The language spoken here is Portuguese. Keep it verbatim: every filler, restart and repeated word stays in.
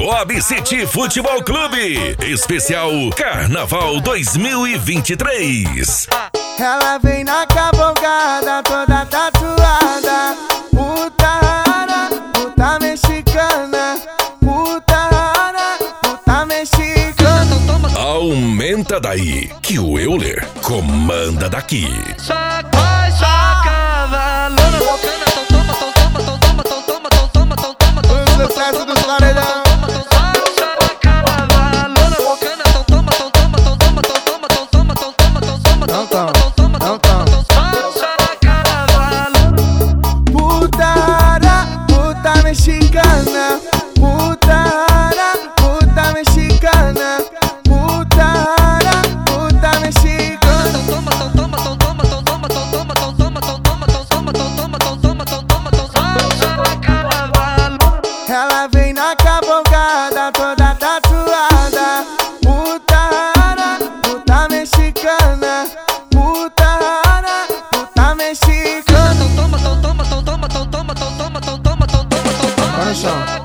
Coab City Futebol Clube, especial Carnaval dois mil e vinte e três. Ela vem na cavalgada, toda tatuada, puta rara, puta mexicana, puta rara, puta mexicana. Aumenta daí, que o Euler comanda daqui. Só vai, só cavalona, bocana, tão toma, tão toma, tão toma, tão toma, tão toma, tão toma, tão toma, sucesso dos paredão. Não toma, não toma. Puta rara, puta mexicana, puta rara, puta mexicana, puta rara, puta mexicana. Ela vem na cavalgada, toda tatuada, puta rara, puta mexicana, puta rara, puta mexicana. Toma, toma, toma, toma, toma, toma, toma, toma, toma, toma, toma, toma, toma, toma, Vai no chão.